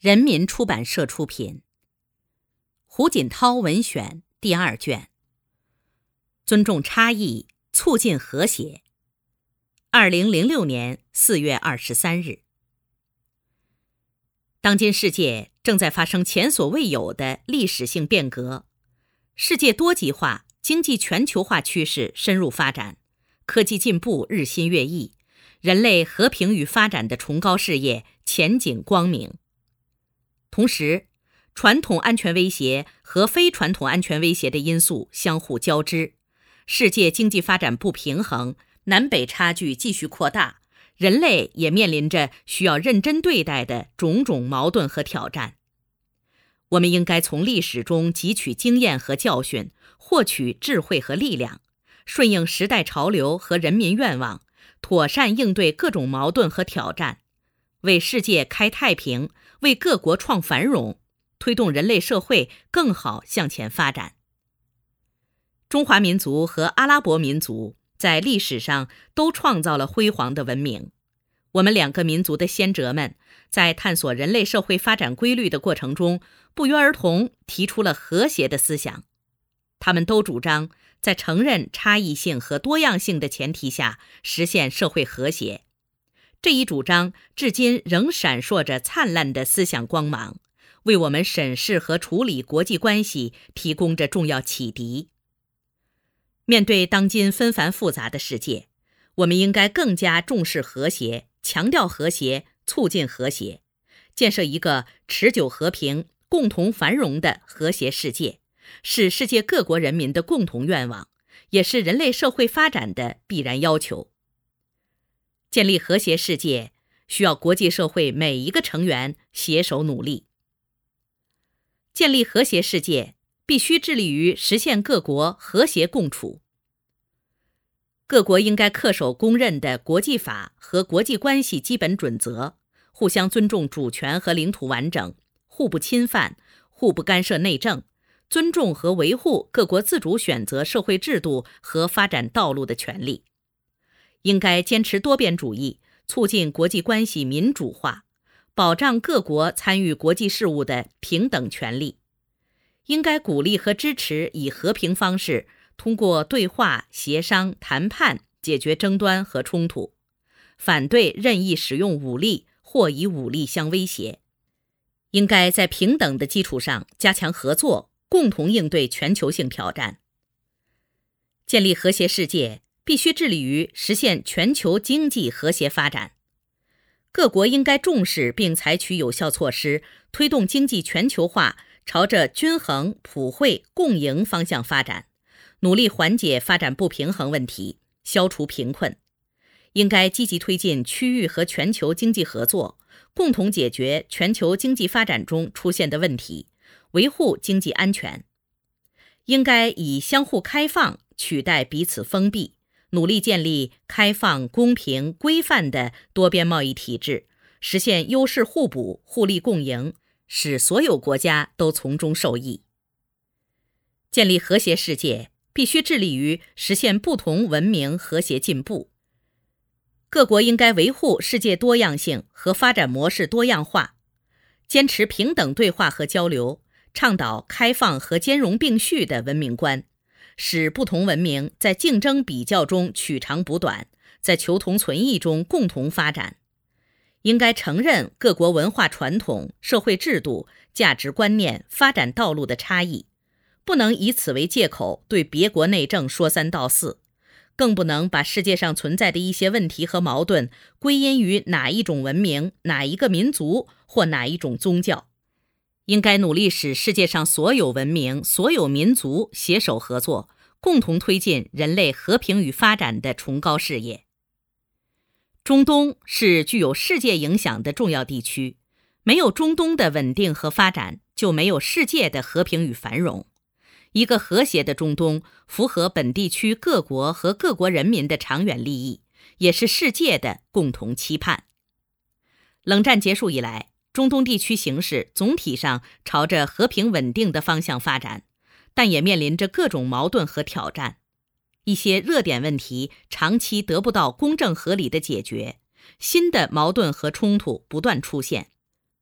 人民出版社出品。胡锦涛文选第2卷。尊重差异，促进和谐。2006年4月23日。当今世界正在发生前所未有的历史性变革，世界多极化、经济全球化趋势深入发展，科技进步日新月异，人类和平与发展的崇高事业前景光明。同时，传统安全威胁和非传统安全威胁的因素相互交织，世界经济发展不平衡，南北差距继续扩大，人类也面临着需要认真对待的种种矛盾和挑战。我们应该从历史中汲取经验和教训，获取智慧和力量，顺应时代潮流和人民愿望，妥善应对各种矛盾和挑战，为世界开太平，为各国创繁荣，推动人类社会更好向前发展。中华民族和阿拉伯民族在历史上都创造了辉煌的文明。我们两个民族的先哲们在探索人类社会发展规律的过程中，不约而同提出了和谐的思想。他们都主张在承认差异性和多样性的前提下实现社会和谐。这一主张至今仍闪烁着灿烂的思想光芒，为我们审视和处理国际关系提供着重要启迪。面对当今纷繁复杂的世界，我们应该更加重视和谐，强调和谐，促进和谐，建设一个持久和平、共同繁荣的和谐世界，是世界各国人民的共同愿望，也是人类社会发展的必然要求。建立和谐世界，需要国际社会每一个成员携手努力。建立和谐世界，必须致力于实现各国和谐共处。各国应该恪守公认的国际法和国际关系基本准则，互相尊重主权和领土完整，互不侵犯，互不干涉内政，尊重和维护各国自主选择社会制度和发展道路的权利。应该坚持多边主义，促进国际关系民主化，保障各国参与国际事务的平等权利。应该鼓励和支持以和平方式，通过对话、协商、谈判解决争端和冲突，反对任意使用武力或以武力相威胁。应该在平等的基础上加强合作，共同应对全球性挑战。建立和谐世界，必须致力于实现全球经济和谐发展。各国应该重视并采取有效措施，推动经济全球化朝着均衡、普惠、共赢方向发展，努力缓解发展不平衡问题，消除贫困。应该积极推进区域和全球经济合作，共同解决全球经济发展中出现的问题，维护经济安全。应该以相互开放取代彼此封闭，努力建立开放、公平、规范的多边贸易体制，实现优势互补、互利共赢，使所有国家都从中受益。建立和谐世界，必须致力于实现不同文明和谐进步。各国应该维护世界多样性和发展模式多样化，坚持平等对话和交流，倡导开放和兼容并蓄的文明观，使不同文明在竞争比较中取长补短，在求同存异中共同发展。应该承认各国文化传统、社会制度、价值观念、发展道路的差异，不能以此为借口对别国内政说三道四，更不能把世界上存在的一些问题和矛盾归因于哪一种文明、哪一个民族或哪一种宗教。应该努力使世界上所有文明、所有民族携手合作，共同推进人类和平与发展的崇高事业。中东是具有世界影响的重要地区，没有中东的稳定和发展，就没有世界的和平与繁荣。一个和谐的中东，符合本地区各国和各国人民的长远利益，也是世界的共同期盼。冷战结束以来，中东地区形势总体上朝着和平稳定的方向发展，但也面临着各种矛盾和挑战。一些热点问题长期得不到公正合理的解决，新的矛盾和冲突不断出现。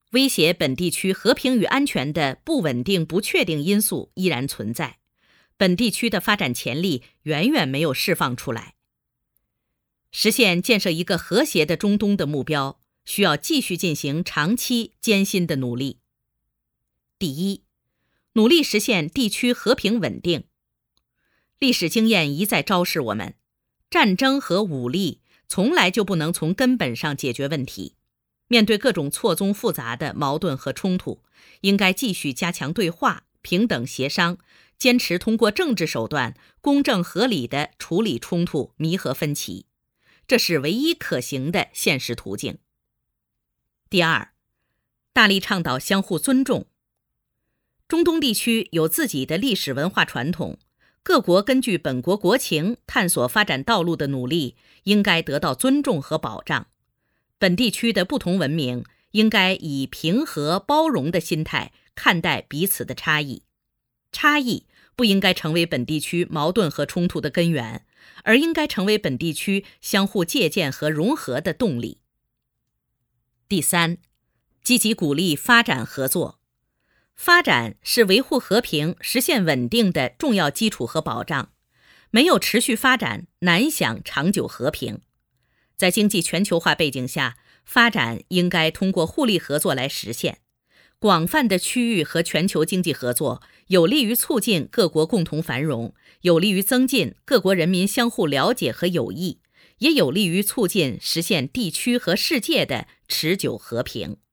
威胁本地区和平与安全的不稳定、不确定因素依然存在，本地区的发展潜力远远没有释放出来。实现建设一个和谐的中东的目标，需要继续进行长期艰辛的努力。第一，努力实现地区和平稳定。历史经验一再昭示我们，战争和武力从来就不能从根本上解决问题。面对各种错综复杂的矛盾和冲突，应该继续加强对话、平等协商，坚持通过政治手段公正合理地处理冲突、弥合分歧，这是唯一可行的现实途径。第二，大力倡导相互尊重。中东地区有自己的历史文化传统，各国根据本国国情探索发展道路的努力应该得到尊重和保障。本地区的不同文明应该以平和包容的心态看待彼此的差异，差异不应该成为本地区矛盾和冲突的根源，而应该成为本地区相互借鉴和融合的动力。第三，积极鼓励发展合作。发展是维护和平、实现稳定的重要基础和保障，没有持续发展，难享长久和平。在经济全球化背景下，发展应该通过互利合作来实现。广泛的区域和全球经济合作有利于促进各国共同繁荣，有利于增进各国人民相互了解和友谊，也有利于促进实现地区和世界的持久和平。